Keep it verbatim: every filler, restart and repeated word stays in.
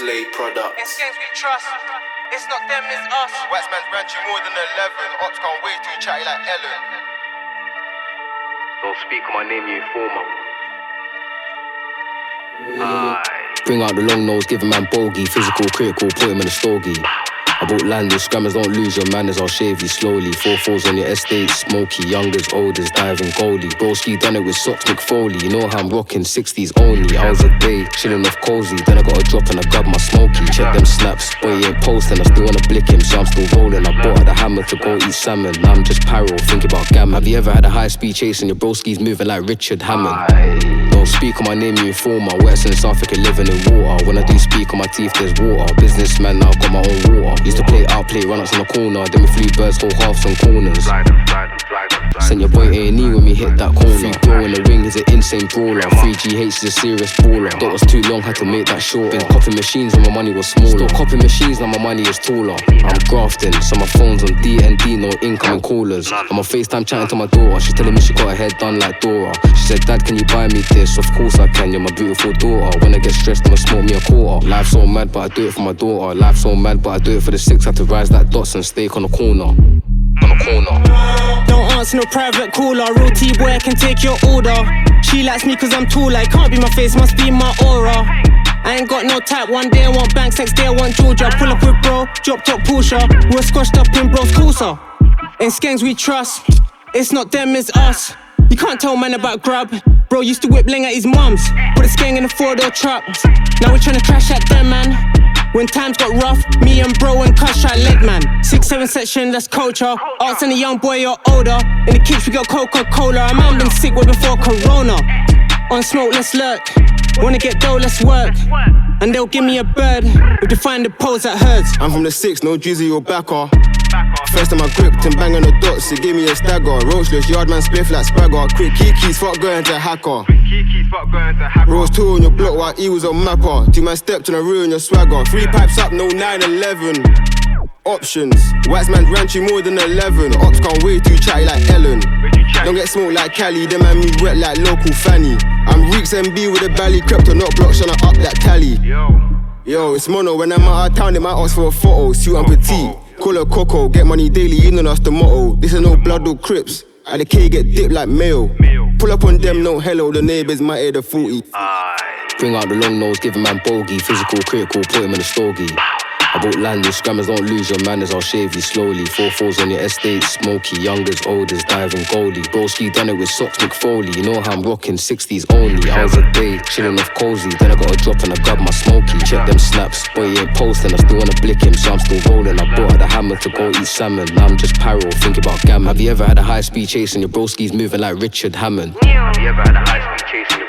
Slay Products. It's games we trust. It's not them, it's us. Waxman's ran you more than eleven. Ops can't wait to chatty like Ellen. Don't speak on my name, you informer. Aye. Bring out the long nose, give a man bogey. Physical, critical, put him in a stogie. I bought land, with scammers don't lose your manners, I'll shave you slowly. Four fours on your estate, smoky, youngers, olders, diving goalie. Broski done it with socks, Mick Foley. You know how I'm rocking sixties only. I was a day, chilling off cozy. Then I got a drop and I grabbed my smoky. Check them snaps, boy he ain't posting. I still wanna blick him, so I'm still rolling. I bought the hammer to go eat salmon. Now I'm just paro, thinking about gammon. Have you ever had a high speed chase and your broski's moving like Richard Hammond? Don't speak on my name, you informer. West in South Africa living in water. When I do speak on my teeth, there's water. Businessman, now I got my own water. Used to play outplay, run-ups in the corner. Then we flew birds, whole halves and corners. Sent your boy A and E when we hit that corner. Free bro in the ring, he's an insane brawler. Free G H is a serious baller. That was too long, had to make that shorter. Been copping machines when my money was smaller. Still copping machines, now my money is taller. I'm grafting, so my phone's on D and D, no incoming callers. I'm on FaceTime chatting to my daughter. She's telling me she got her hair done like Dora. She said, Dad, can you buy me this? Of course I can, you're my beautiful daughter. When I get stressed, I'ma smoke me a quarter. Life's so mad, but I do it for my daughter. Life's so mad, but I do it for the six. Had to rise like dots and steak on the corner. On the corner. Don't answer no private caller. Real T-boy can take your order. She likes me cause I'm taller. It can't be my face, must be my aura. I ain't got no type. One day I want Banks, next day I want Georgia. Pull up with bro, drop top Porsche. We're squashed up in bro's Corsa. In skanks we trust. It's not them, it's us. You can't tell man about grub. Bro used to whip ling at his mum's. Put a skeng in a four-door truck. Now we're trying to crash at them, man. When times got rough, me and bro and cuss try leg man. Six, seven section, that's culture. Arts and a young boy or older. In the kids we got Coca-Cola. A man been sick way before Corona. On smoke, let's lurk. Wanna get dough, let's work. And they'll give me a bird if they find the pose that hurts. I'm from the six, no Drizzy or backer. First time I gripped and bang on the dots, it gave me a stagger. Roachless, yardman spliff like Spagger. Quick Kiki's, fuck going to hacker. Rose two on your block while he was on mapper. Two man stepped and I ruined your swagger. Three pipes up, no nine eleven. Options, Waxman's ran you more than eleven. Ops can't wait to chatty like Ellen. Don't get smoked like Cali, them man move wet like local Fanny. I'm Reeks M B with a belly, crept on not block, tryna up that tally. Yo, it's mono, when I'm out of town, they might ask for a photo. Suit and petite, call her Coco, get money daily, you know that's the motto. This is no blood or Crips, and the K get dipped like mayo. Pull up on them, no hello, the neighbours might hear the forty. Bring out the long nose, give a man bogey. Physical, critical, put him in a stogie. I bought land, with scammers don't lose your manners, I'll shave you slowly. Four fours on your estate, smoky, youngers, olders, diving goalie. Broski done it with socks, Mick Foley. You know how I'm rocking sixties only. I was a day, chilling off cozy. Then I got a drop and I grabbed my smoky. Check them snaps, boy he ain't posting. I still wanna blick him, so I'm still rolling. I bought the hammer to go eat salmon. Now I'm just paro, thinking about gammon. Have you ever had a high speed chase and your broski's moving like Richard Hammond? Have you ever had a high speed chase?